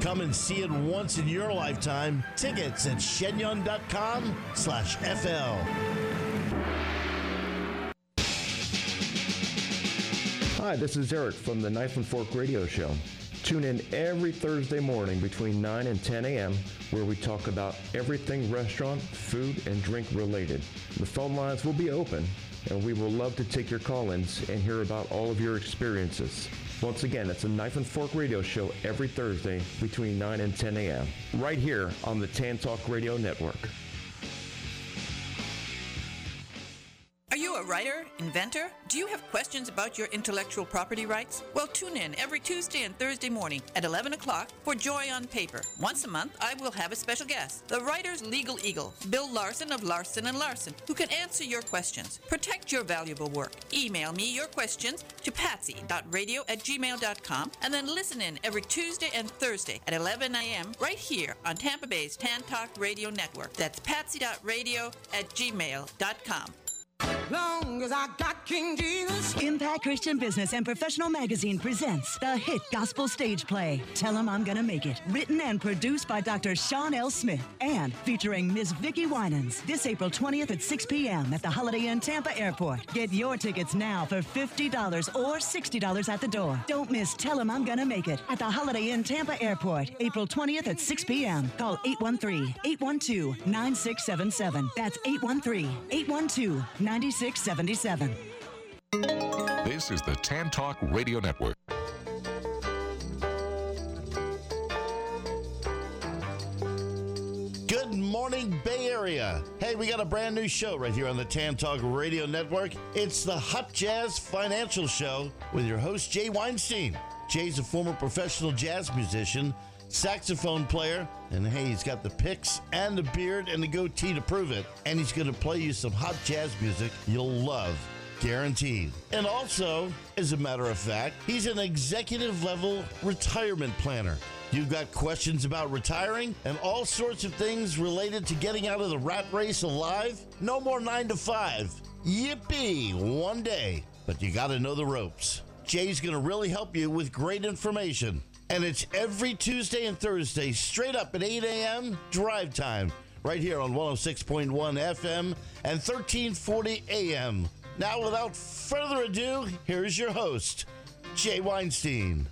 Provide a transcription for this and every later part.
Come and see it once in your lifetime. Tickets at shenyang.com/FL. Hi, this is Eric from the Knife and Fork Radio Show. Tune in every Thursday morning between 9 and 10 a.m. where we talk about everything restaurant, food, and drink related. The phone lines will be open, and we will love to take your call-ins and hear about all of your experiences. Once again, it's a Knife and Fork Radio Show every Thursday between 9 and 10 a.m. right here on the Tan Talk Radio Network. Are you a writer, inventor? Do you have questions about your intellectual property rights? Well, tune in every Tuesday and Thursday morning at 11 o'clock for Joy on Paper. Once a month, I will have a special guest, the writer's legal eagle, Bill Larson of Larson & Larson, who can answer your questions. Protect your valuable work. Email me your questions to patsy.radio@gmail.com and then listen in every Tuesday and Thursday at 11 a.m. right here on Tampa Bay's Tan Talk Radio Network. That's patsy.radio@gmail.com. Long as I got King Jesus. Impact Christian Business and Professional Magazine presents the hit gospel stage play, Tell 'Em I'm Gonna Make It. Written and produced by Dr. Sean L. Smith and featuring Miss Vicki Winans. This April 20th at 6 p.m. at the Holiday Inn Tampa Airport. Get your tickets now for $50 or $60 at the door. Don't miss Tell 'Em I'm Gonna Make It at the Holiday Inn Tampa Airport, April 20th at 6 p.m. Call 813-812-9677. That's 813-812-9677. This is the Tan Talk Radio Network. Good morning, Bay Area. Hey, we got a brand new show right here on the Tan Talk Radio Network. It's the Hot Jazz Financial Show with your host, Jay Weinstein. Jay's a former professional jazz musician, saxophone player, and hey, he's got the picks and the beard and the goatee to prove it. And he's going to play you some hot jazz music you'll love, guaranteed. And also, as a matter of fact, he's an executive level retirement planner. You've got questions about retiring and all sorts of things related to getting out of the rat race alive? No more 9 to 5. Yippee, one day. But you got to know the ropes. Jay's going to really help you with great information. And it's every Tuesday and Thursday, straight up at 8 a.m., drive time, right here on 106.1 FM and 1340 AM. Now, without further ado, here's your host, Jay Weinstein.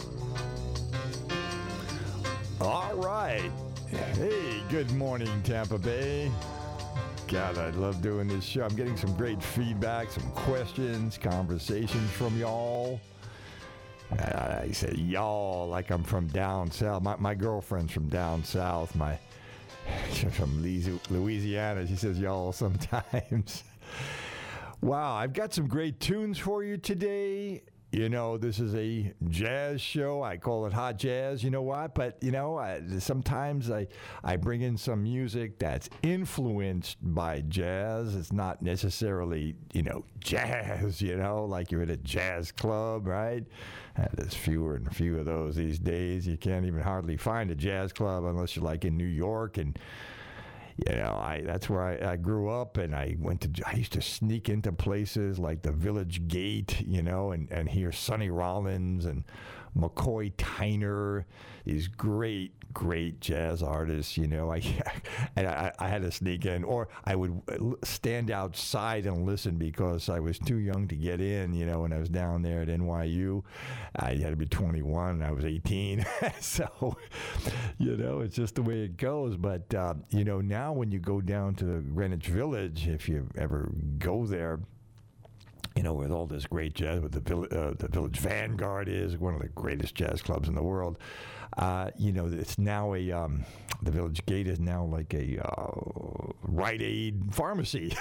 All right. Hey, good morning, Tampa Bay. God, I love doing this show. I'm getting some great feedback, some questions, conversations from y'all. I say y'all like I'm from down south. My girlfriend's from down south. She's from Louisiana. She says y'all sometimes. Wow, I've got some great tunes for you today. You know, this is a jazz show. I call it hot jazz. You know what? But, you know, sometimes I bring in some music that's influenced by jazz. It's not necessarily, you know, jazz, you know, like you're at a jazz club, right? There's fewer and fewer of those these days. You can't even hardly find a jazz club unless you're like in New York. And you know, that's where I grew up, and I used to sneak into places like the Village Gate, you know, and hear Sonny Rollins and McCoy Tyner, these great jazz artists, you know. I had to sneak in, or I would stand outside and listen because I was too young to get in, you know, when I was down there at NYU. I had to be 21, and I was 18. So, you know, it's just the way it goes. But, you know, now when you go down to Greenwich Village, if you ever go there, you know, with all this great jazz, with the Village Vanguard is one of the greatest jazz clubs in the world. You know, it's now the Village Gate is now like a Rite Aid pharmacy.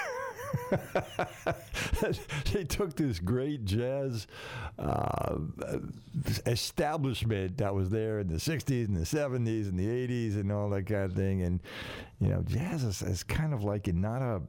They took this great jazz establishment that was there in the 60s and the 70s and the 80s and all that kind of thing, and you know, jazz is kind of like it's not a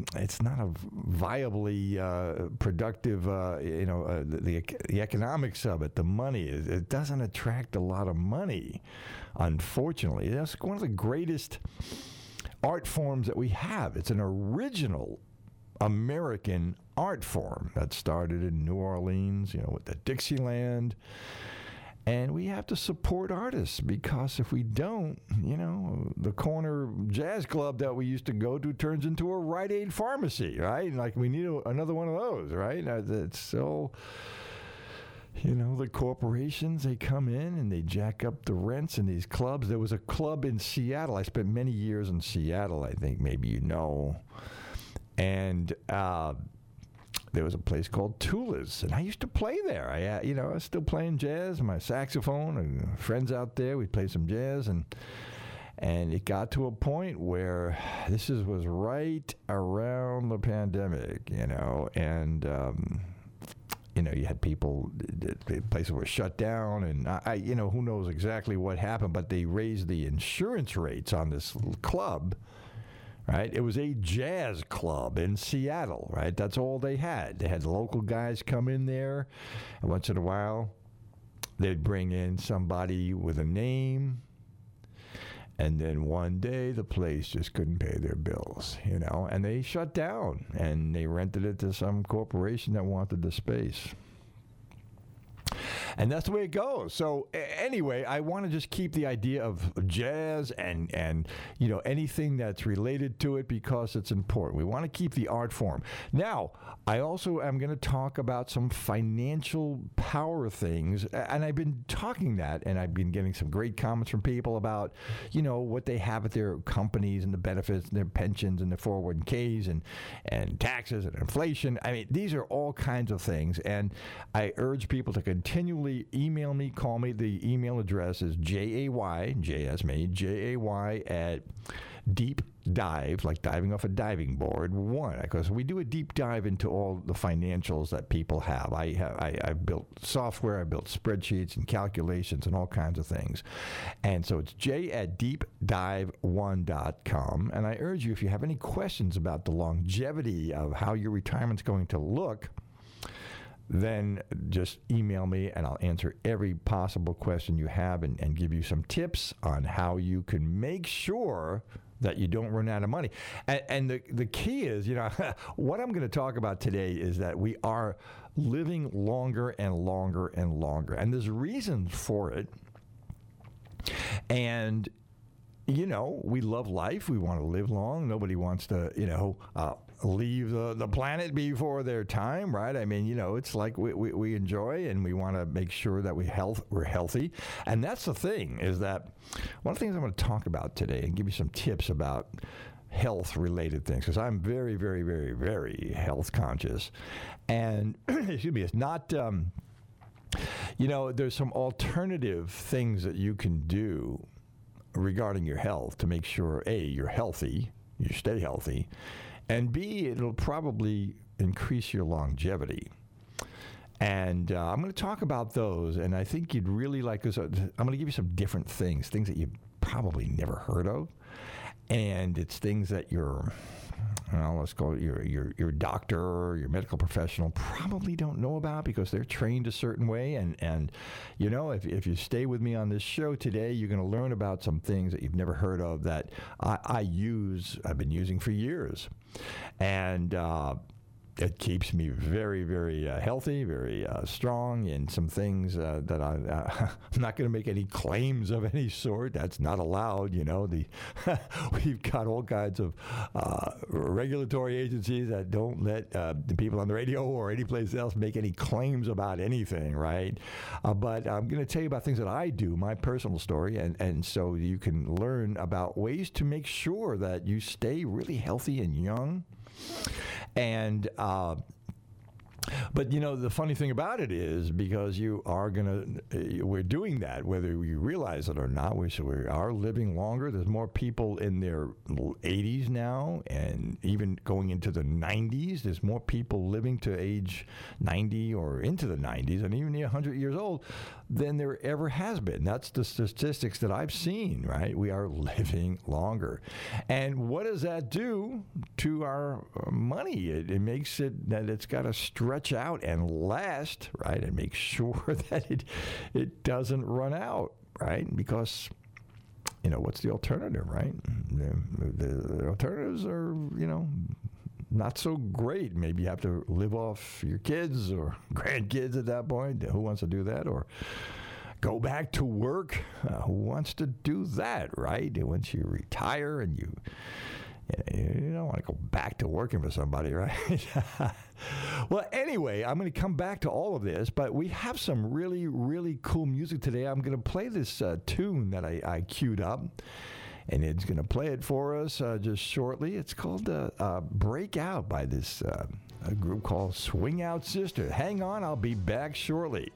viably productive, you know, the economics of it, the money, it doesn't attract a lot of money, unfortunately. That's one of the greatest art forms that we have. It's an original American art form that started in New Orleans, you know, with the Dixieland. And we have to support artists, because if we don't, the corner jazz club that we used to go to turns into a Rite Aid pharmacy, right? Like, we need another one of those, right? It's so, the corporations, they come in and they jack up the rents in these clubs. There was a club in Seattle. I spent many years in Seattle, I think maybe you know. And there was a place called Tula's, and I used to play there. I was still playing jazz, my saxophone, and friends out there. We'd play some jazz, and it got to a point where was right around the pandemic, and you had people, the places were shut down, and who knows exactly what happened, but they raised the insurance rates on this club. Right? It was a jazz club in Seattle, right? That's all they had. They had local guys come in there, and once in a while, they'd bring in somebody with a name, and then one day the place just couldn't pay their bills, and they shut down, and they rented it to some corporation that wanted the space. And that's the way it goes. So anyway, I want to just keep the idea of jazz and anything that's related to it, because it's important. We want to keep the art form. Now, I also am going to talk about some financial power things, and I've been talking that, and I've been getting some great comments from people about, what they have at their companies and the benefits and their pensions and their 401ks and taxes and inflation. I mean, these are all kinds of things, and I urge people to continually email me, call me. The email address is jay, at deep dive, like diving off a diving board, because we do a deep dive into all the financials that people have. I've built software, I built spreadsheets and calculations and all kinds of things. And so it's jay at deepdive1.com. And I urge you, if you have any questions about the longevity of how your retirement's going to look, then just email me, and I'll answer every possible question you have and give you some tips on how you can make sure that you don't run out of money. And the key is, what I'm going to talk about today is that we are living longer and longer and longer. And there's reasons for it. And we love life. We want to live long. Nobody wants to, leave the planet before their time, right? I mean, it's like we enjoy, and we want to make sure that we're healthy. And that's the thing, is that one of the things I'm going to talk about today and give you some tips about health-related things, because I'm very, very, very, very health conscious. And, excuse me, it's not... there's some alternative things that you can do regarding your health to make sure, A, you're healthy, you stay healthy, and B, it'll probably increase your longevity. And I'm going to talk about those, and I think you'd really like this. I'm going to give you some different things that you've probably never heard of, and it's things that let's call it your doctor or your medical professional probably don't know about, because they're trained a certain way. And if you stay with me on this show today, you're going to learn about some things that you've never heard of that I've been using for years. And it keeps me very, very healthy, very strong, and some things that I'm not going to make any claims of any sort. That's not allowed. We've got all kinds of regulatory agencies that don't let the people on the radio or any place else make any claims about anything, right? But I'm going to tell you about things that I do, my personal story, and so you can learn about ways to make sure that you stay really healthy and young. And but the funny thing about it is, because we're doing that, whether you realize it or not, we are living longer. There's more people in their 80s now, and even going into the 90s. There's more people living to age 90 or into the 90s, and even 100 years old, than there ever has been. That's the statistics that I've seen, right? We are living longer. And what does that do to our money? It makes it that it's got to stretch out and last, right? And make sure that it doesn't run out, right? Because, what's the alternative, right? The alternatives are, not so great. Maybe you have to live off your kids or grandkids at that point. Who wants to do that? Or go back to work. Who wants to do that, right? Once you retire and you don't want to go back to working for somebody, right? Well, anyway, I'm going to come back to all of this, but we have some really, really cool music today. I'm going to play this tune that I queued up, and it's going to play it for us just shortly. It's called Break Out by this a group called Swing Out Sister. Hang on, I'll be back shortly.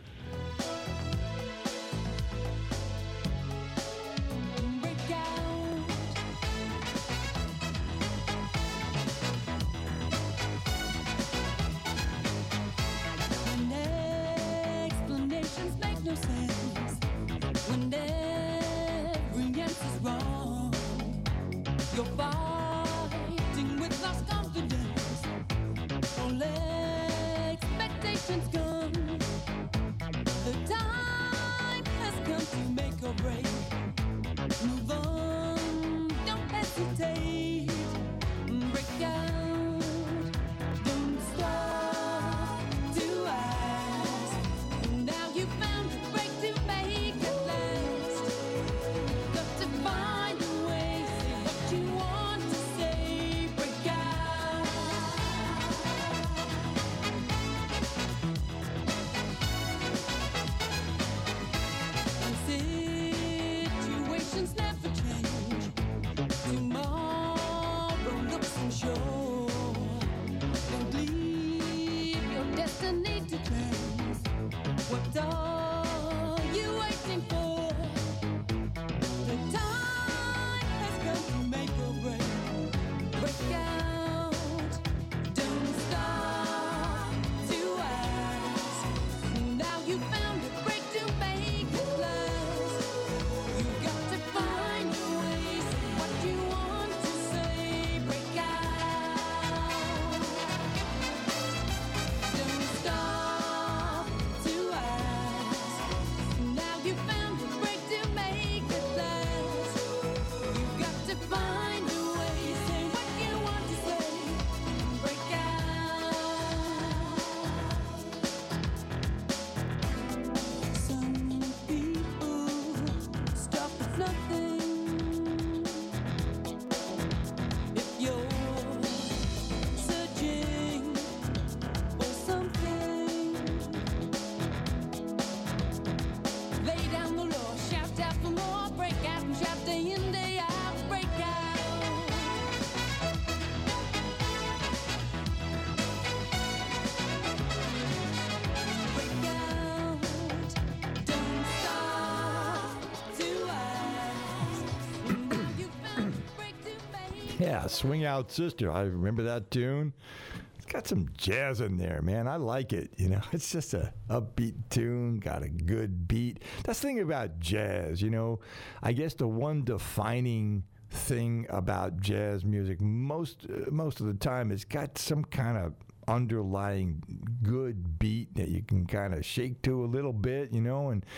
Yeah, Swing Out Sister. I remember that tune. It's got some jazz in there, man. I like it. You know, it's just a upbeat tune, got a good beat. That's the thing about jazz, you know. I guess the one defining thing about jazz music most of the time is got some kind of underlying good beat that you can kind of shake to a little bit, you know, and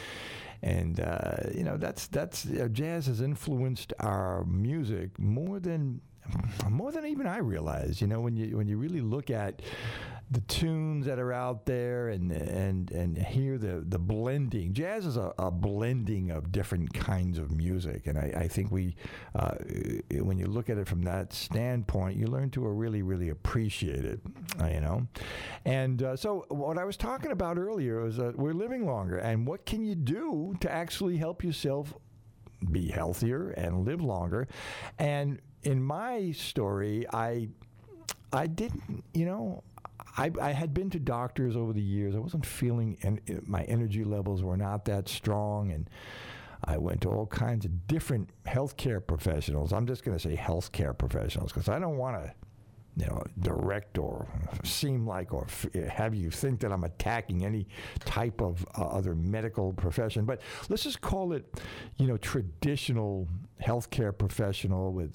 you know, that's jazz has influenced our music more than even I realize. You know, when you really look at the tunes that are out there and hear the blending. Jazz is a blending of different kinds of music, and I think when you look at it from that standpoint, you learn to really, really appreciate it, you know. And so what I was talking about earlier is that we're living longer, and what can you do to actually help yourself be healthier and live longer? And in my story, I didn't, you know, I had been to doctors over the years. I wasn't feeling, and my energy levels were not that strong, and I went to all kinds of different healthcare professionals. I'm just going to say healthcare professionals because I don't want to, you know, direct or seem like or have you think that I'm attacking any type of other medical profession. But let's just call it, you know, traditional healthcare professional with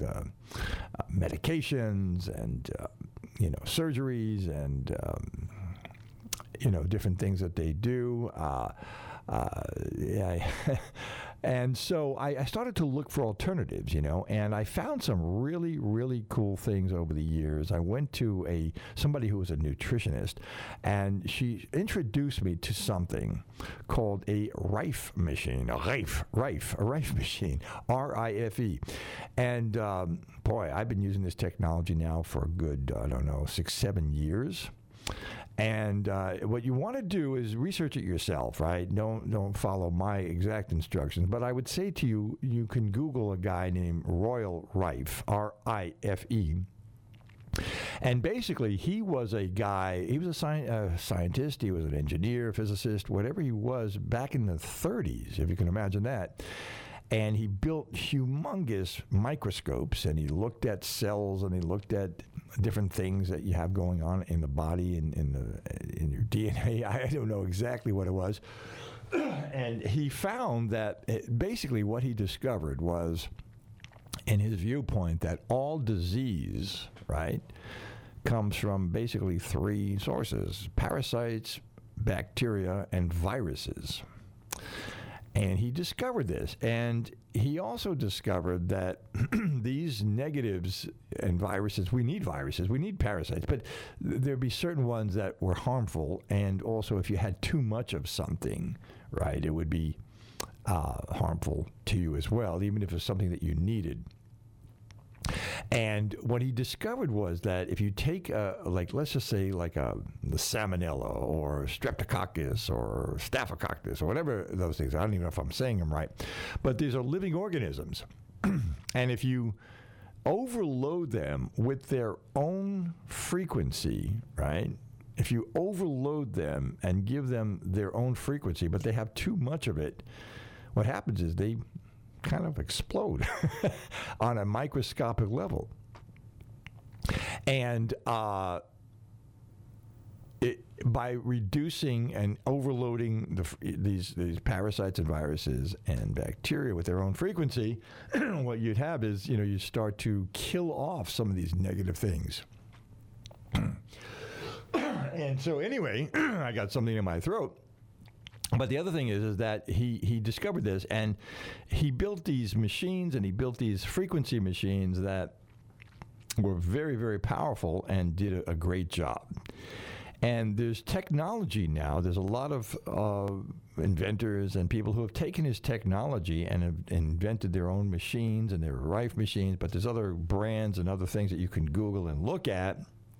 medications and you know, surgeries and you know, different things that they do. Yeah, And so I started to look for alternatives, you know, and I found some really, really cool things over the years. I went to somebody who was a nutritionist, and she introduced me to something called a Rife machine, a Rife machine, R-I-F-E. And boy, I've been using this technology now for a good, 6-7 years. And what you want to do is research it yourself, right? Don't follow my exact instructions. But I would say to you, you can Google a guy named Royal Rife, R-I-F-E. And basically, he was a guy, he was a scientist, he was an engineer, physicist, whatever he was back in the 30s, if you can imagine that. And he built humongous microscopes, and he looked at cells, and he looked at different things that you have going on in the body and in your DNA. I don't know exactly what it was. And he found that basically what he discovered was, in his viewpoint, that all disease, right, comes from basically 3 sources: parasites, bacteria, and viruses. And he discovered this. And he also discovered that these negatives and viruses, we need parasites, but there'd be certain ones that were harmful. And also, if you had too much of something, right, it would be harmful to you as well, even if it's something that you needed. And what he discovered was that if you take, let's just say the salmonella or streptococcus or staphylococcus or whatever those things, I don't even know if I'm saying them right, but these are living organisms. And if you overload them with their own frequency, right? If you overload them and give them their own frequency, but they have too much of it, what happens is they kind of explode on a microscopic level. And by reducing and overloading these parasites and viruses and bacteria with their own frequency, what you'd have is, you start to kill off some of these negative things. And so anyway, I got something in my throat. But the other thing is that he discovered this, and he built these machines, and he built these frequency machines that were very, very powerful and did a great job. And there's technology now. There's a lot of inventors and people who have taken his technology and have invented their own machines, and they're Rife machines, but there's other brands and other things that you can Google and look at,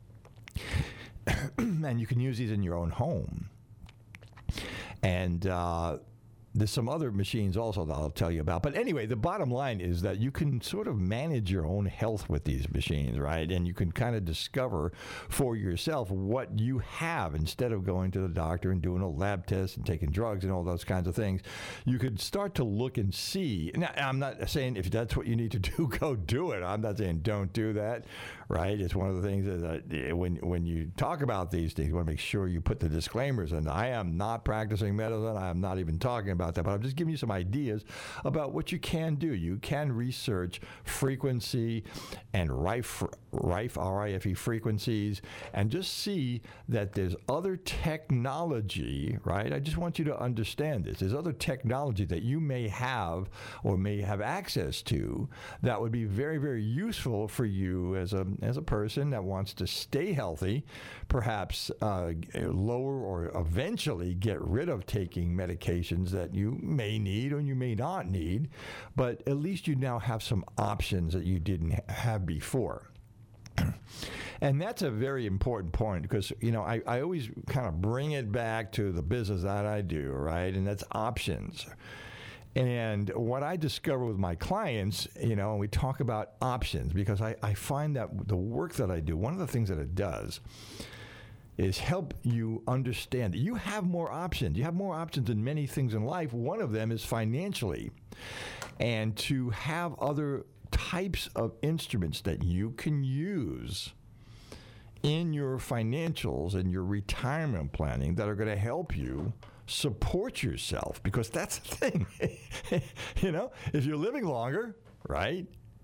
and you can use these in your own home. And there's some other machines also that I'll tell you about. But anyway, the bottom line is that you can sort of manage your own health with these machines, right? And you can kind of discover for yourself what you have instead of going to the doctor and doing a lab test and taking drugs and all those kinds of things. You could start to look and see. Now, I'm not saying if that's what you need to do, go do it. I'm not saying don't do that, right? It's one of the things that when you talk about these things, you want to make sure you put the disclaimers in. I am not practicing medicine. I am not even talking about that, but I'm just giving you some ideas about what you can do. You can research frequency and Rife, R-I-F-E frequencies, and just see that there's other technology, right? I just want you to understand this. There's other technology that you may have or may have access to that would be very, very useful for you as a person that wants to stay healthy, perhaps lower or eventually get rid of taking medications that you may need or you may not need, but at least you now have some options that you didn't have before. And that's a very important point because, I always kind of bring it back to the business that I do, right? And that's options. And what I discover with my clients, and we talk about options because I find that the work that I do, one of the things that it does is help you understand that you have more options. You have more options in many things in life. One of them is financially. And to have other types of instruments that you can use in your financials and your retirement planning that are going to help you support yourself, because that's the thing. If you're living longer, right,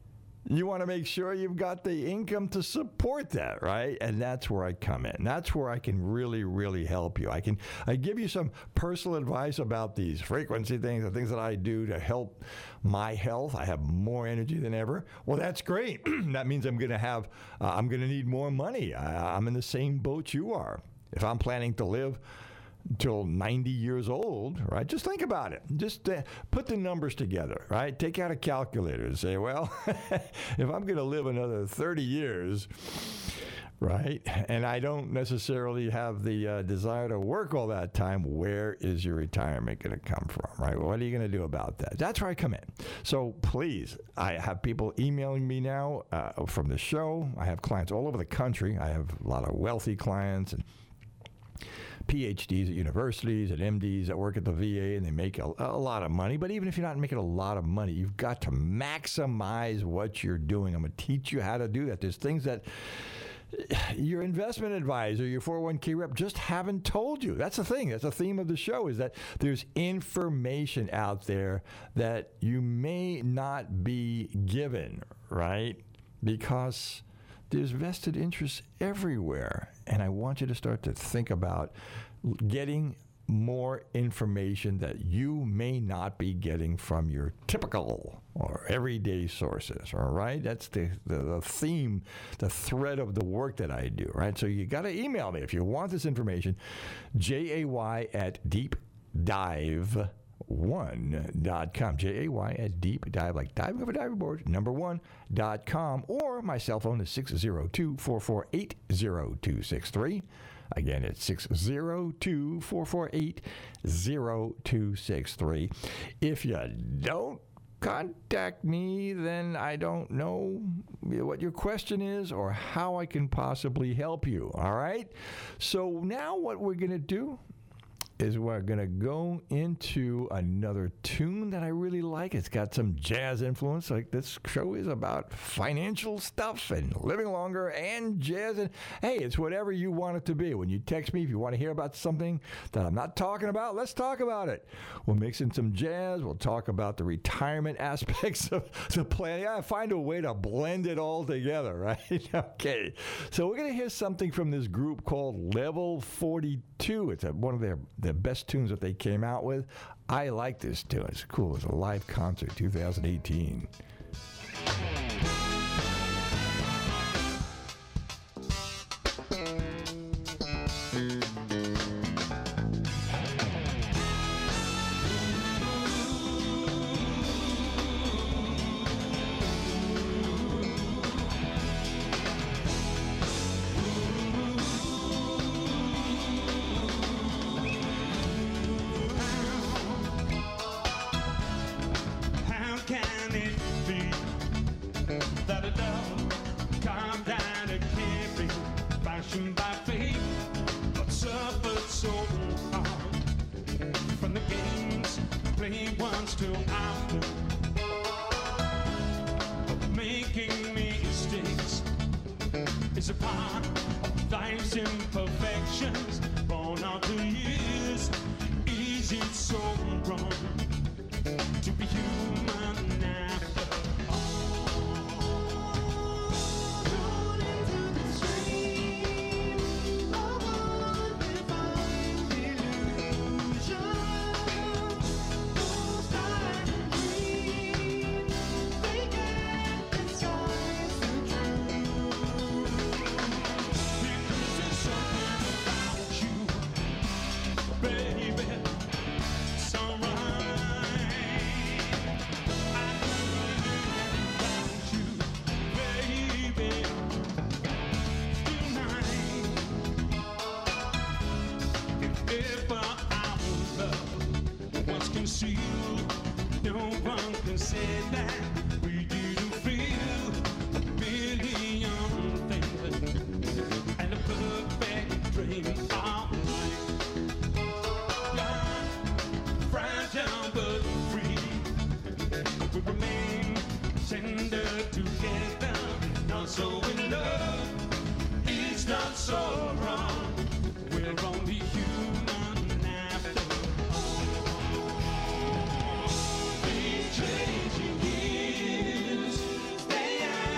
you want to make sure you've got the income to support that, right? And that's where I come in. That's where I can really, really help you. I give you some personal advice about these frequency things, the things that I do to help my health. I have more energy than ever. Well, that's great. That means I'm going to need more money. I'm in the same boat you are. If I'm planning to live till 90 years old, right? Just think about it. Just put the numbers together, right? Take out a calculator and say, well, if I'm going to live another 30 years, right, and I don't necessarily have the desire to work all that time, where is your retirement going to come from, right? What are you going to do about that? That's where I come in. So please, I have people emailing me now from the show. I have clients all over the country. I have a lot of wealthy clients and PhDs at universities and MDs that work at the VA, and they make a lot of money. But even if you're not making a lot of money, you've got to maximize what you're doing. I'm going to teach you how to do that. There's things that your investment advisor, your 401k rep just haven't told you. That's the thing. That's the theme of the show, is that there's information out there that you may not be given, right? Because there's vested interests everywhere. And I want you to start to think about getting more information that you may not be getting from your typical or everyday sources, all right? That's the theme, the thread of the work that I do, right? So you got to email me if you want this information, jay@deepdive1.com, jay@deepdive, like diving over diving board, #1.com, or my cell phone is 602-448-0263. Again, it's 602-448-0263. If you don't contact me, then I don't know what your question is or how I can possibly help you, all right? So now what we're going to do is we're going to go into another tune that I really like. It's got some jazz influence. Like, this show is about financial stuff and living longer and jazz. And hey, it's whatever you want it to be. When you text me, if you want to hear about something that I'm not talking about, let's talk about it. We'll mix in some jazz. We'll talk about the retirement aspects of the plan. Yeah, find a way to blend it all together, right? Okay. So we're going to hear something from this group called Level 42. It's one of their best tunes that they came out with. I like this tune. It's cool. It's a live concert, 2018. Changing gears, they are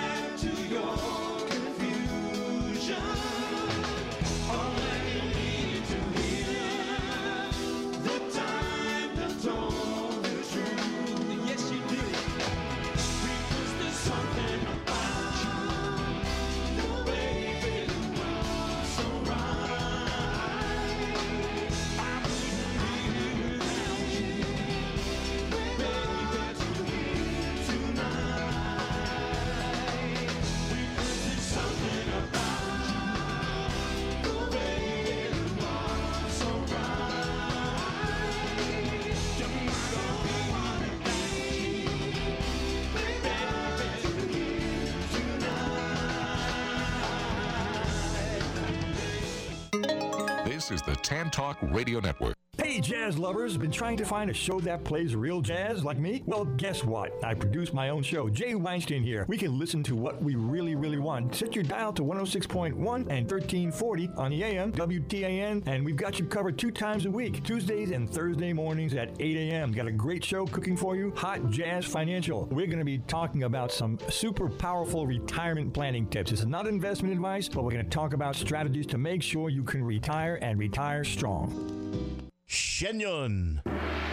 This is the Tan Talk Radio Network. Hey, jazz lovers, been trying to find a show that plays real jazz like me? Well, guess what? I produce my own show. Jay Weinstein here. We can listen to what we really, really want. Set your dial to 106.1 and 1340 on the AM, WTAN, and we've got you covered 2 times a week, Tuesdays and Thursday mornings at 8 a.m. Got a great show cooking for you, Hot Jazz Financial. We're going to be talking about some super powerful retirement planning tips. This is not investment advice, but we're going to talk about strategies to make sure you can retire and retire strong. Shenyun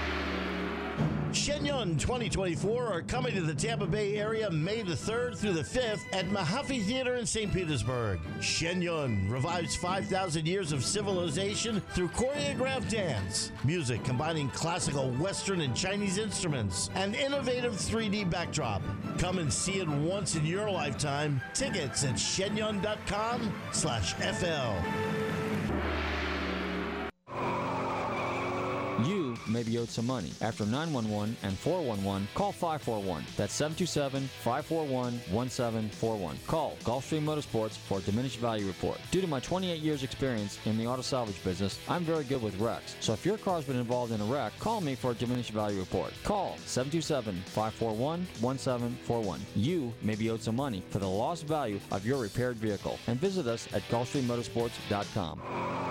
2024 are coming to the Tampa Bay area May the 3rd through the 5th at Mahaffey Theater in St. Petersburg. Shenyun revives 5,000 years of civilization through choreographed dance, music combining classical, Western, and Chinese instruments, and innovative 3D backdrop. Come and see it once in your lifetime. Tickets at shenyun.com/FL. You may be owed some money. After 911 and 411, call 541. That's 727-541-1741. Call Gulfstream Motorsports for a diminished value report. Due to my 28 years experience in the auto salvage business, I'm very good with wrecks. So if your car's been involved in a wreck, call me for a diminished value report. Call 727-541-1741. You may be owed some money for the lost value of your repaired vehicle. And visit us at GulfstreamMotorsports.com.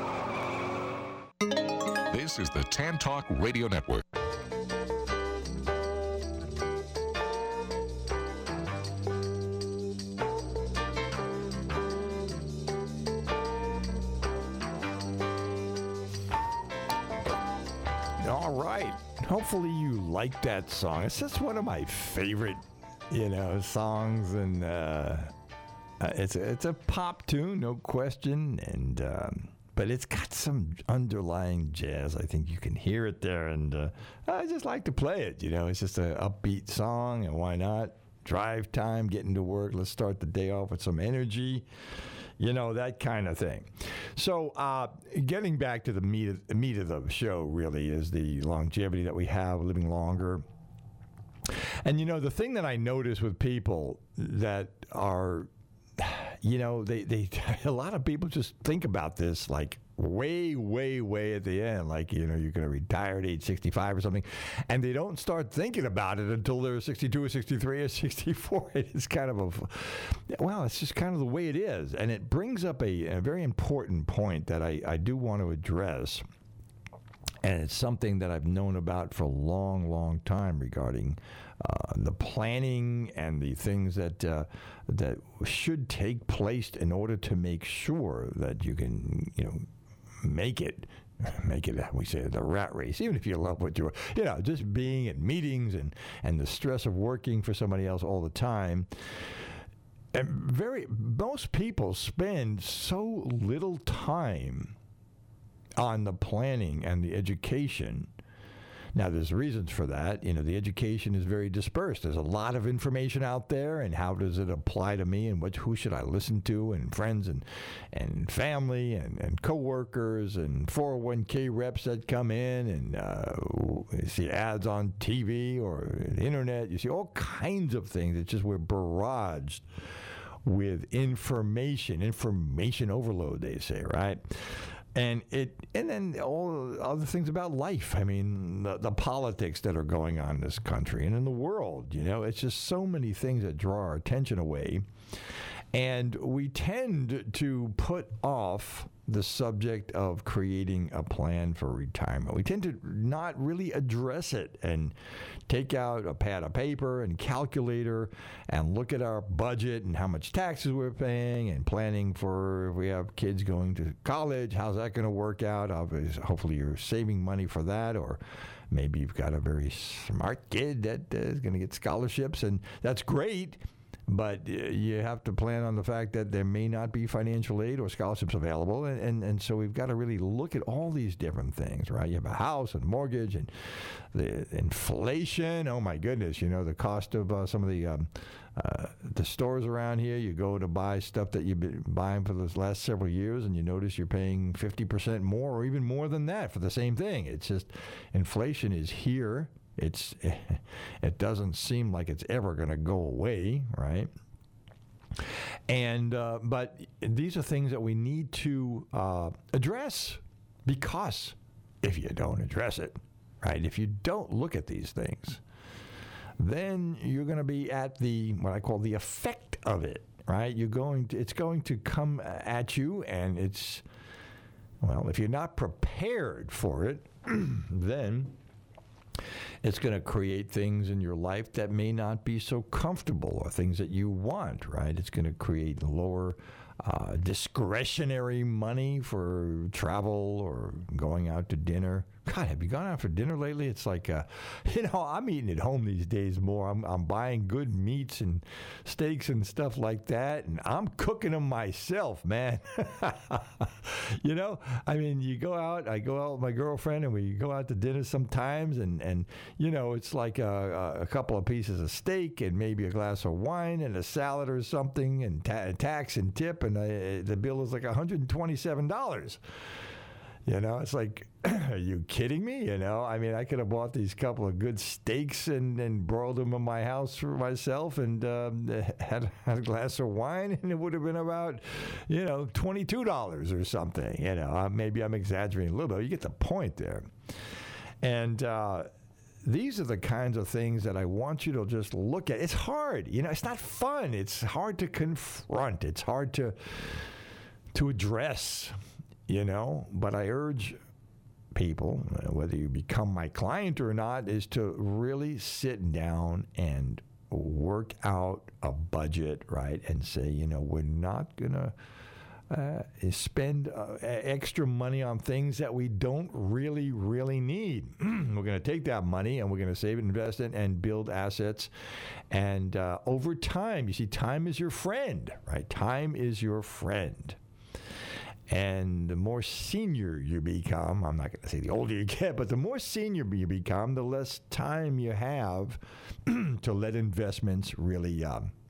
This is the Tan Talk Radio Network. All right. Hopefully you like that song. It's just one of my favorite, songs, and it's a pop tune, no question, and but it's got some underlying jazz. I think you can hear it there, and I just like to play it. It's just an upbeat song, and why not? Drive time, getting to work. Let's start the day off with some energy. That kind of thing. So getting back to the meat of the show really is the longevity that we have, living longer. And, the thing that I notice with people that are, they a lot of people just think about this like way, way, way at the end. Like, you're going to retire at age 65 or something. And they don't start thinking about it until they're 62 or 63 or 64. It's kind of it's just kind of the way it is. And it brings up a very important point that I do want to address. And it's something that I've known about for a long, long time regarding the planning and the things that should take place in order to make sure that you can, make it, we say, the rat race, even if you love what you're, just being at meetings and the stress of working for somebody else all the time. And most people spend so little time on the planning and the education. Now, there's reasons for that. The education is very dispersed. There's a lot of information out there, and how does it apply to me, and who should I listen to, and friends and family and coworkers and 401k reps that come in, and you see ads on TV or the internet. You see all kinds of things. It's just we're barraged with information overload, they say, right? And then all other things about life. I mean, the politics that are going on in this country and in the world. It's just so many things that draw our attention away. And we tend to put off the subject of creating a plan for retirement. We tend to not really address it and take out a pad of paper and calculator and look at our budget and how much taxes we're paying and planning for if we have kids going to college, how's that going to work out? Hopefully you're saving money for that, or maybe you've got a very smart kid that is going to get scholarships, and that's great. But you have to plan on the fact that there may not be financial aid or scholarships available. And so we've got to really look at all these different things, right? You have a house and mortgage and the inflation. Oh, my goodness. The cost of some of the stores around here. You go to buy stuff that you've been buying for the last several years, and you notice you're paying 50% more or even more than that for the same thing. It's just inflation is here. It doesn't seem like it's ever going to go away, right? And but these are things that we need to address. Because if you don't address it, right, if you don't look at these things, then you're going to be at the, what I call the effect of it, right? It's going to come at you, and it's, well, if you're not prepared for it, then it's going to create things in your life that may not be so comfortable, or things that you want, right? It's going to create lower discretionary money for travel or going out to dinner. God, have you gone out for dinner lately? It's like, I'm eating at home these days more. I'm buying good meats and steaks and stuff like that, and I'm cooking them myself, man. I go out with my girlfriend, and we go out to dinner sometimes, and it's like a couple of pieces of steak and maybe a glass of wine and a salad or something, and tax and tip, and the bill is like $127. It's like, are you kidding me? I could have bought these couple of good steaks and broiled them in my house for myself, and had a glass of wine, and it would have been about, $22 or something. Maybe I'm exaggerating a little bit. You get the point there. And these are the kinds of things that I want you to just look at. It's hard. It's not fun. It's hard to confront. It's hard to address. But I urge people, whether you become my client or not, is to really sit down and work out a budget, right? And say, we're not going to spend extra money on things that we don't really, really need. We're going to take that money and we're going to save it, invest it, and build assets. And over time, you see, time is your friend, right? Time is your friend. And the more senior you become, I'm not going to say the older you get, but the more senior you become, the less time you have to let investments really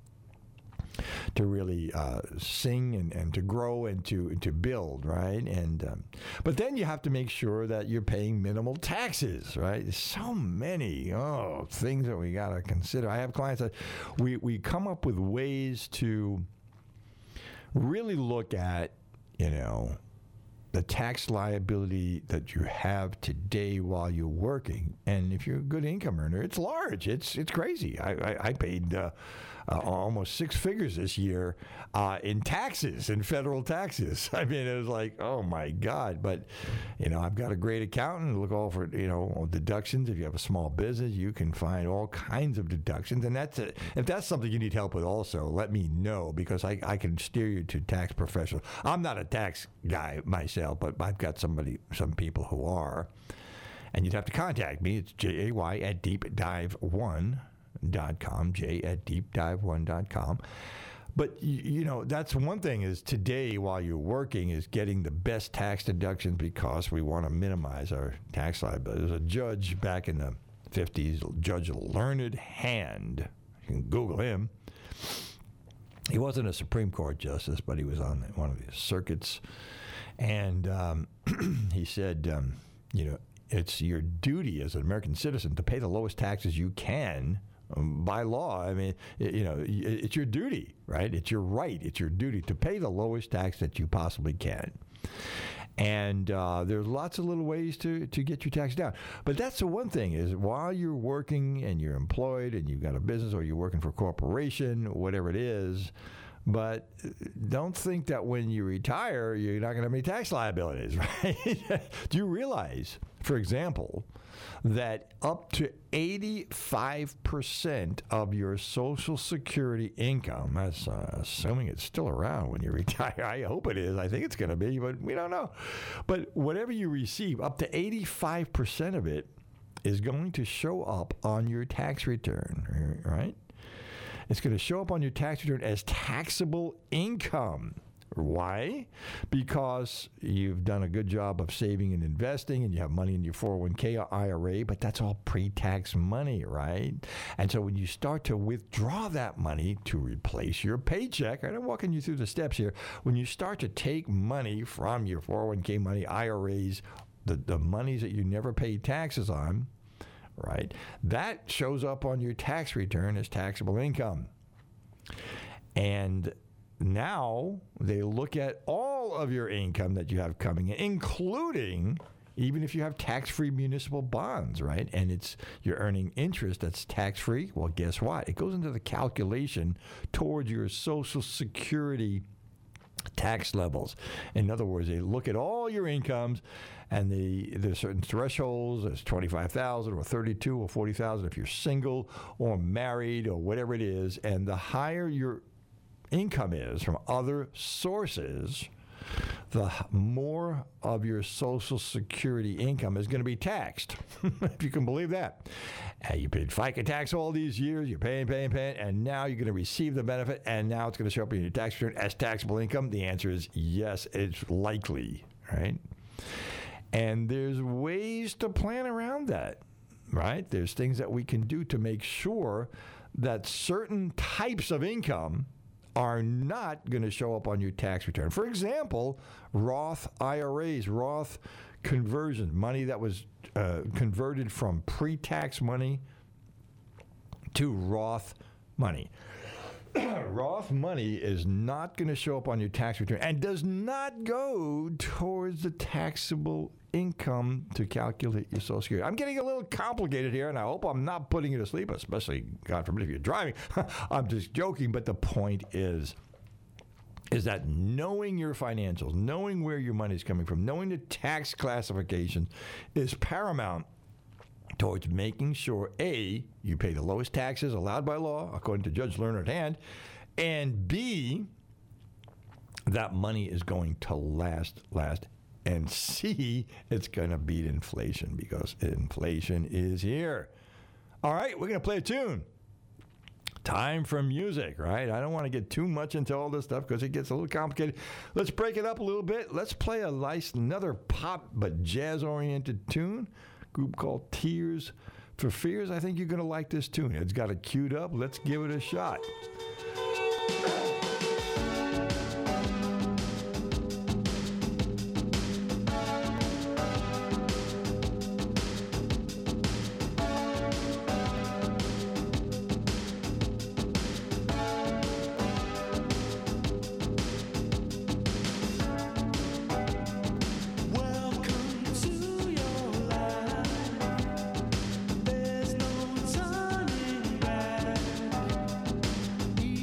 sing and to grow and to build, right? And but then you have to make sure that you're paying minimal taxes, right? There's so many things that we got to consider. I have clients that we come up with ways to really look at the tax liability that you have today while you're working. And if you're a good income earner, it's large. It's crazy. I paid almost six figures this year in taxes, in federal taxes. I mean, it was like, oh my God. But, I've got a great accountant. Look all for, deductions. If you have a small business, you can find all kinds of deductions. And that's it. If that's something you need help with also, let me know, because I can steer you to tax professionals. I'm not a tax guy myself, but I've got some people who are. And you'd have to contact me. It's jay@deepdive1.com, jay@deepdive1.com. But, that's one thing is today while you're working is getting the best tax deductions, because we want to minimize our tax liability. There's a judge back in the 50s, Judge Learned Hand. You can Google him. He wasn't a Supreme Court justice, but he was on one of the circuits. And he said, it's your duty as an American citizen to pay the lowest taxes you can by law. I mean, it's your duty, right? It's your right. It's your duty to pay the lowest tax that you possibly can. And there's lots of little ways to get your tax down. But that's the one thing is while you're working and you're employed and you've got a business or you're working for a corporation, whatever it is, but don't think that when you retire, you're not going to have any tax liabilities, right? Do you realize, for example, that up to 85% of your Social Security income, that's assuming it's still around when you retire. I hope it is. I think it's going to be, but we don't know. But whatever you receive, up to 85% of it is going to show up on your tax return, right? It's going to show up on your tax return as taxable income. Why? Because you've done a good job of saving and investing, and you have money in your 401k or IRA, but that's all pre-tax money, right? And so when you start to withdraw that money to replace your paycheck, and I'm walking you through the steps here, when you start to take money from your 401k money, IRAs, the monies that you never paid taxes on, right? That shows up on your tax return as taxable income. And now they look at all of your income that you have coming in, including even if you have tax-free municipal bonds, right? And you're earning interest that's tax-free. Well, guess what? It goes into the calculation towards your Social Security tax levels. In other words, they look at all your incomes, and there's certain thresholds. There's $25,000 or $32,000 or $40,000 if you're single or married or whatever it is. And the higher your income is from other sources, the more of your Social Security income is going to be taxed, if you can believe that. You paid FICA tax all these years, you're paying, and now you're going to receive the benefit, and now it's going to show up in your tax return as taxable income. The answer is yes, it's likely, right? And there's ways to plan around that, right? There's things that we can do to make sure that certain types of income are not going to show up on your tax return. For example, Roth IRAs, Roth conversion, money that was converted from pre-tax money to Roth money. Roth money is not going to show up on your tax return and does not go towards the taxable income to calculate your Social Security. I'm getting a little complicated here, and I hope I'm not putting you to sleep, especially, God forbid, if you're driving. I'm just joking, but the point is that knowing your financials, knowing where your money is coming from, knowing the tax classification is paramount towards making sure, A, you pay the lowest taxes allowed by law, according to Judge Leonard Hand, and B, that money is going to last, and C, it's going to beat inflation because inflation is here. All right, we're going to play a tune. Time for music, right? I don't want to get too much into all this stuff because it gets a little complicated. Let's break it up a little bit. Let's play another pop but jazz-oriented tune. Group called Tears for Fears. I think you're going to like this tune. It's got it queued up. Let's give it a shot. There's no turning back.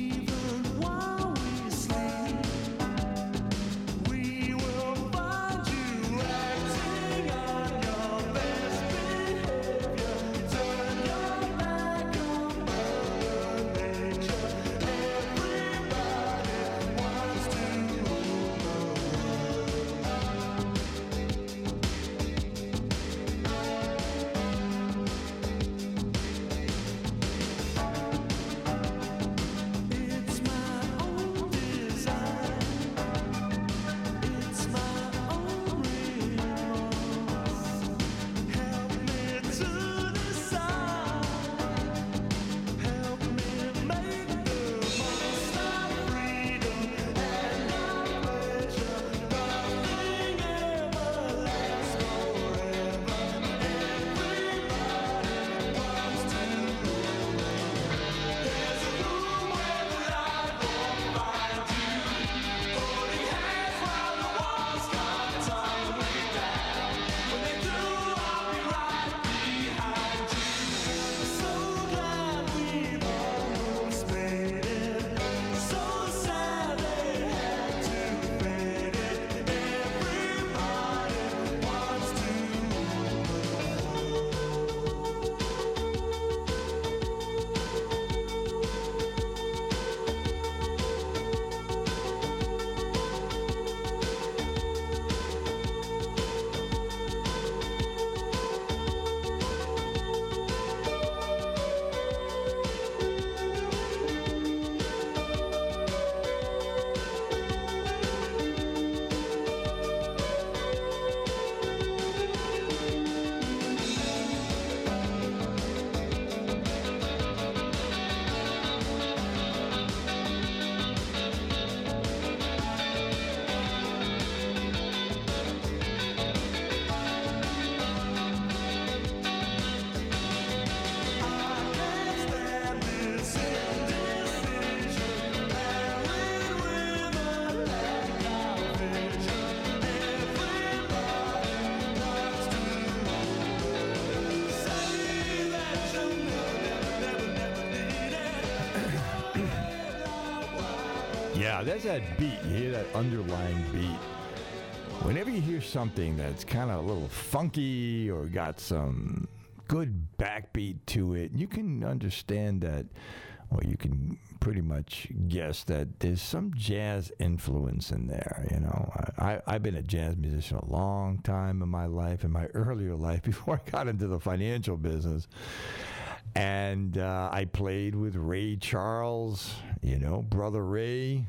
Yeah, there's that beat. You hear that underlying beat. Whenever you hear something that's kind of a little funky or got some good backbeat to it, you can understand that, or you can pretty much guess that there's some jazz influence in there. You know, I've been a jazz musician a long time in my life, in my earlier life, before I got into the financial business. And I played with Ray Charles, you know, Brother Ray.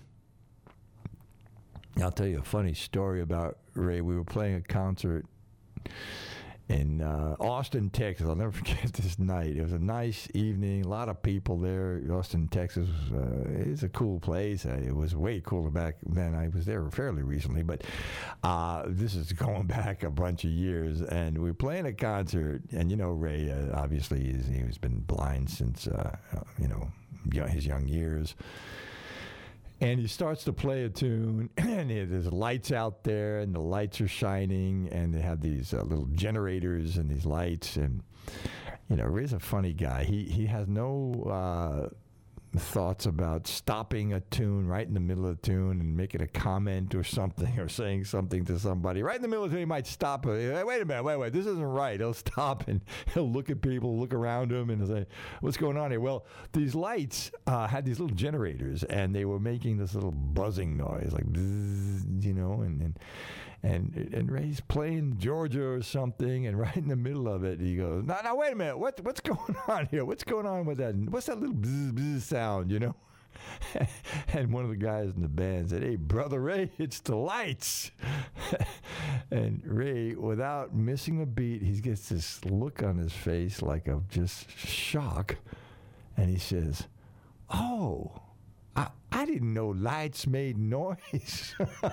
I'll tell you a funny story about Ray. We were playing a concert in Austin, Texas. I'll never forget this night. It was a nice evening, a lot of people there. Austin, Texas is a cool place. It was way cooler back then. I was there fairly recently, but this is going back a bunch of years. And we were playing a concert, and you know, Ray obviously he's been blind since his young years. And he starts to play a tune, and there's lights out there, and the lights are shining, and they have these little generators and these lights. And, you know, Ray's a funny guy. He has no thoughts about stopping a tune right in the middle of the tune and making a comment or something, or saying something to somebody. Right in the middle of the tune, he might stop. Hey, wait a minute, wait, this isn't right. He'll stop, and he'll look at people, look around him, and say, what's going on here? Well, these lights had these little generators, and they were making this little buzzing noise, like, bzzz, you know, and Ray's playing Georgia or something, and right in the middle of it, he goes, now wait a minute, what's going on here? What's going on with that? What's that little bzz, bzz sound, you know? And one of the guys in the band said, hey, Brother Ray, it's the lights. And Ray, without missing a beat, he gets this look on his face like of just shock, and he says, oh, I didn't know lights made noise.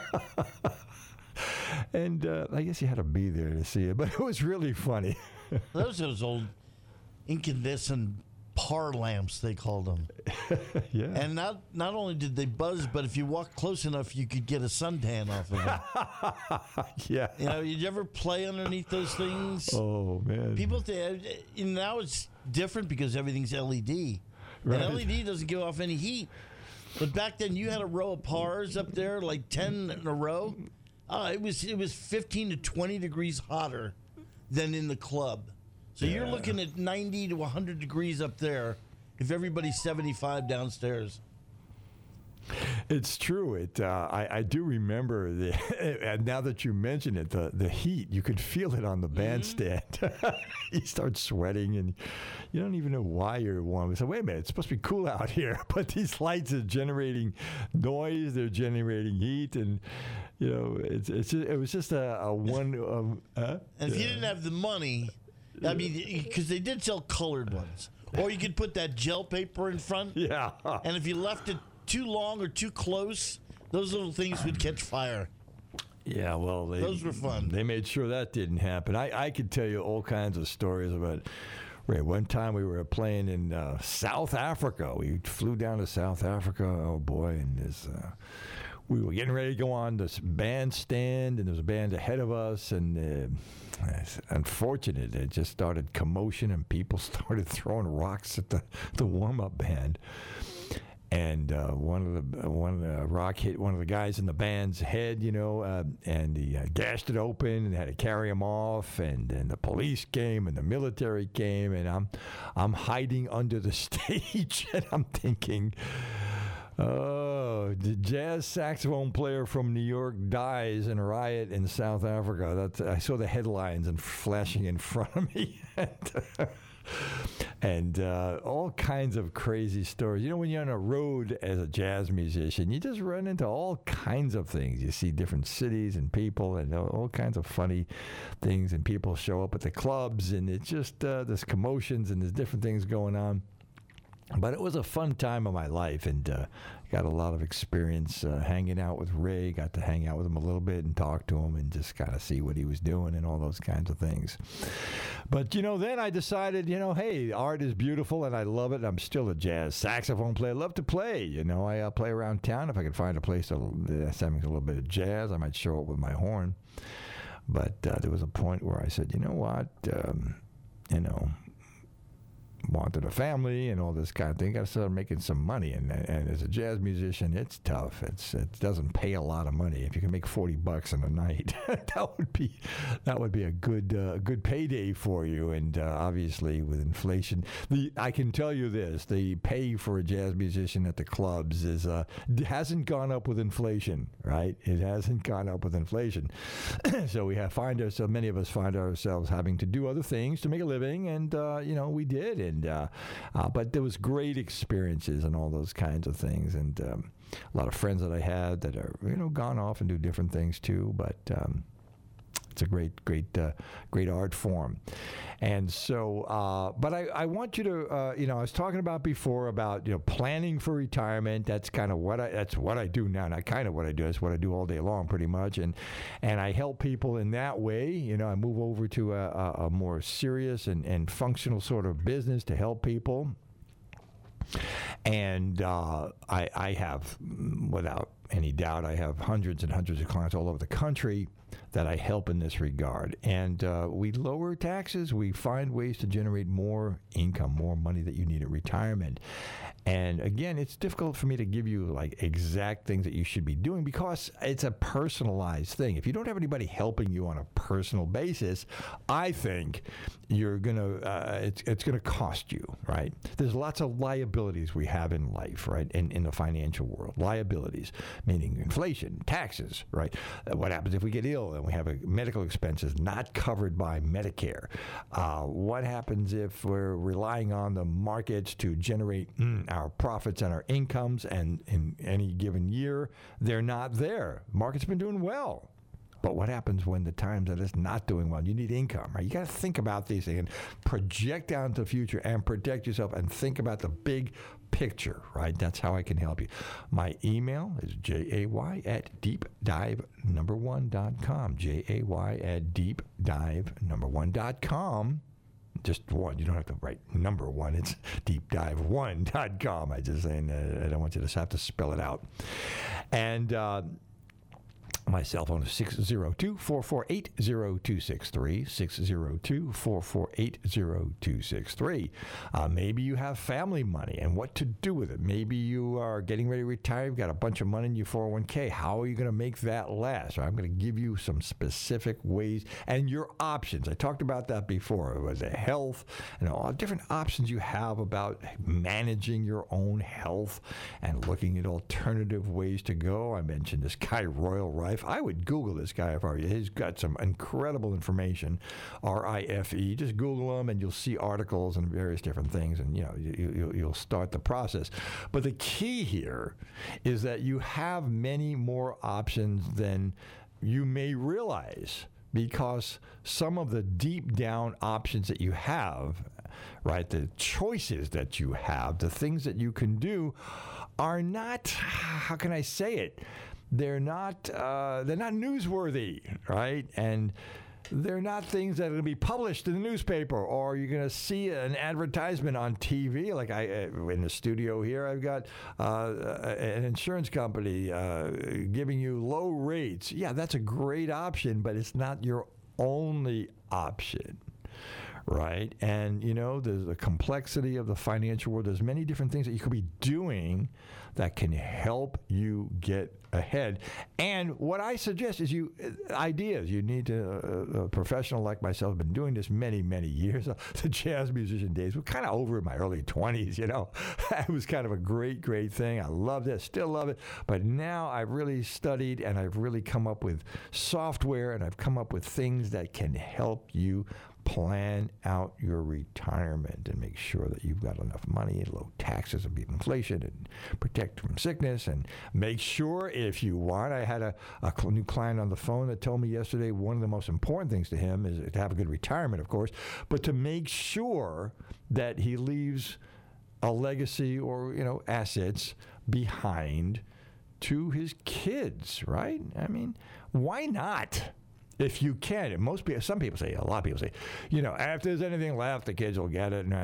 And I guess you had to be there to see it, but it was really funny. Those old incandescent par lamps, they called them. Yeah. And not only did they buzz, but if you walked close enough, you could get a suntan off of them. Yeah. You know, did you ever play underneath those things? Oh, man. People, now it's different because everything's LED. Right. And LED doesn't give off any heat. But back then, you had a row of pars up there, like 10 in a row. It was 15 to 20 degrees hotter than in the club. So you're looking at 90 to 100 degrees up there if everybody's 75 downstairs. It's true. I do remember and now that you mention it, the heat, you could feel it on the bandstand. You start sweating, and you don't even know why you're warm. So wait a minute, it's supposed to be cool out here, but these lights are generating noise. They're generating heat, and you know, it was just a one. And if you didn't have the money, I mean, because they did sell colored ones, or you could put that gel paper in front. Yeah. And if you left it too long or too close, those little things would catch fire. Yeah, well, those were fun. They made sure that didn't happen. I could tell you all kinds of stories about Ray. One time we were playing in South Africa. We flew down to South Africa. Oh boy, and we were getting ready to go on this bandstand, and there was a band ahead of us, and it's unfortunate. It just started commotion, and people started throwing rocks at the warm-up band. And one of the rock hit one of the guys in the band's head, you know, and he gashed it open and had to carry him off. And then the police came and the military came, and I'm hiding under the stage, and I'm thinking, oh, the jazz saxophone player from New York dies in a riot in South Africa. I saw the headlines and flashing in front of me. And all kinds of crazy stories. You know, when you're on a road as a jazz musician, you just run into all kinds of things. You see different cities and people and all kinds of funny things, and people show up at the clubs, and it's just there's commotions and there's different things going on. But it was a fun time of my life, and got a lot of experience hanging out with Ray. Got to hang out with him a little bit and talk to him and just kind of see what he was doing and all those kinds of things. But, you know, then I decided, you know, hey, art is beautiful and I love it. I'm still a jazz saxophone player. I love to play. You know, I play around town. If I could find a place that's having a little bit of jazz, I might show up with my horn. But there was a point where I said, you know what, you know, wanted a family and all this kind of thing. Got to start making some money, and as a jazz musician, it's tough. It doesn't pay a lot of money. If you can make $40 in a night, that would be a good payday for you. And obviously, with inflation, I can tell you this: the pay for a jazz musician at the clubs hasn't gone up with inflation, right? It hasn't gone up with inflation. So many of us find ourselves having to do other things to make a living, and we did, and but there was great experiences and all those kinds of things, and a lot of friends that I had that are gone off and do different things too, but it's a great art form. And so, but I want you to, I was talking about before about, planning for retirement. That's kind of what I do now. Not kind of what I do. That's what I do all day long, pretty much. And I help people in that way. I move over to a more serious and functional sort of business to help people. And I have, without any doubt, I have hundreds and hundreds of clients all over the country that I help in this regard. And we lower taxes. We find ways to generate more income, more money that you need at retirement. And again, it's difficult for me to give you like exact things that you should be doing because it's a personalized thing. If you don't have anybody helping you on a personal basis, I think you're it's gonna cost you, right? There's lots of liabilities we have in life, right? In the financial world, liabilities meaning inflation, taxes, right? What happens if we get ill and we have medical expenses not covered by Medicare? What happens if we're relying on the markets to generate our profits and our incomes, and in any given year, they're not there? Market's been doing well. But what happens when the times that it's not doing well? You need income, right? You got to think about these things and project out into the future and protect yourself and think about the big picture, right? That's how I can help you. My email is jay@deepdive1.com, jay@deepdive1.com. Just one. You don't have to write number one. It's deepdive1.com. I just saying I don't want you to have to spell it out. And my cell phone is 602-448-0263, 602-448-0263. Maybe you have family money and what to do with it. Maybe you are getting ready to retire. You've got a bunch of money in your 401k. How are you going to make that last? I'm going to give you some specific ways and your options. I talked about that before. It was health and all different options you have about managing your own health and looking at alternative ways to go. I mentioned this guy, Royal Rife. I would Google this guy if I were you. He's got some incredible information, RIFE. Just Google him and you'll see articles and various different things, and you'll start the process. But the key here is that you have many more options than you may realize, because some of the deep down options that you have, right, the choices that you have, the things that you can do are not, how can I say it? They're not newsworthy, right? And they're not things that are going to be published in the newspaper, or you're going to see an advertisement on TV. Like in the studio here, I've got an insurance company giving you low rates. Yeah, that's a great option, but it's not your only option. Right? And, there's the complexity of the financial world. There's many different things that you could be doing that can help you get ahead. And what I suggest is ideas. You need a professional like myself. I've been doing this many, many years. The jazz musician days were kind of over in my early 20s, It was kind of a great, great thing. I loved it, still love it. But now I've really studied and I've really come up with software, and I've come up with things that can help you plan out your retirement and make sure that you've got enough money and low taxes and beat inflation and protect from sickness. And make sure, if you want, I had a new client on the phone that told me yesterday one of the most important things to him is to have a good retirement, of course, but to make sure that he leaves a legacy or, assets behind to his kids, right? I mean, why not? If you can. A lot of people say, if there's anything left, the kids will get it.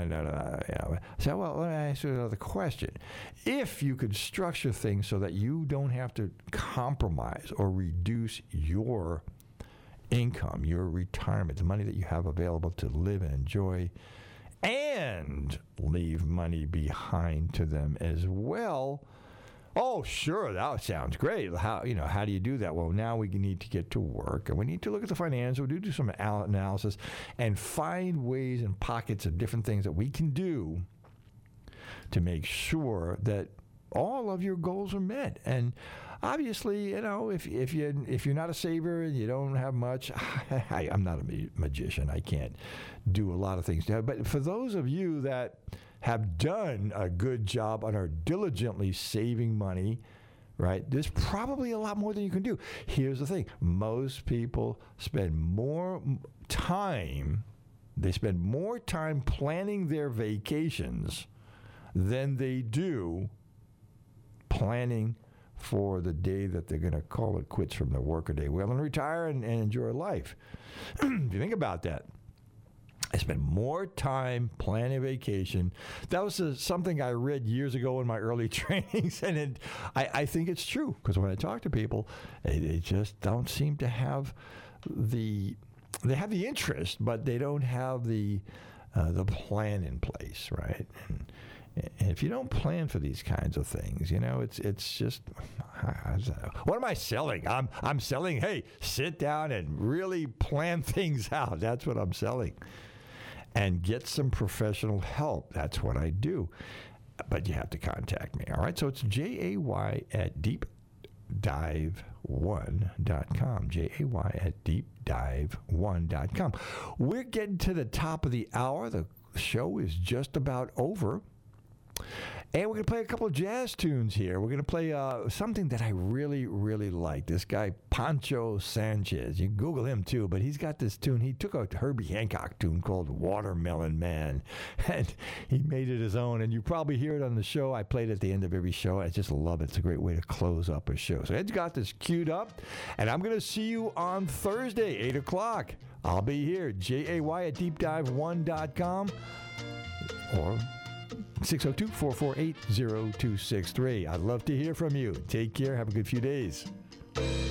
So, well, let me ask you another question. If you could structure things so that you don't have to compromise or reduce your income, your retirement, the money that you have available to live and enjoy and leave money behind to them as well. Oh, sure, that sounds great. How do you do that? Well, now we need to get to work, and we need to look at the financials. We do some analysis and find ways and pockets of different things that we can do to make sure that all of your goals are met. And obviously, if you're not a saver and you don't have much, I'm not a magician. I can't do a lot of things. But for those of you that have done a good job and are diligently saving money, right, there's probably a lot more than you can do. Here's the thing. Most people spend more time planning their vacations than they do planning for the day that they're going to call it quits from their workaday well and retire and enjoy life. If you think about that, I spend more time planning a vacation. That was something I read years ago in my early trainings, and I think it's true, because when I talk to people, they just don't seem to have they have the interest, but they don't have the plan in place, right? And if you don't plan for these kinds of things, it's just, what am I selling? I'm selling, hey, sit down and really plan things out. That's what I'm selling. And get some professional help. That's what I do. But you have to contact me, all right? So it's JAY@deepdive1.com. JAY@deepdive1.com. We're getting to the top of the hour. The show is just about over. And we're going to play a couple of jazz tunes here. We're going to play something that I really, really like. This guy, Pancho Sanchez. You can Google him, too, but he's got this tune. He took a Herbie Hancock tune called Watermelon Man, and he made it his own. And you probably hear it on the show. I play it at the end of every show. I just love it. It's a great way to close up a show. So Ed's got this queued up, and I'm going to see you on Thursday, 8 o'clock. I'll be here, JAY@deepdive1.com, or 602-448-0263. I'd love to hear from you. Take care. Have a good few days.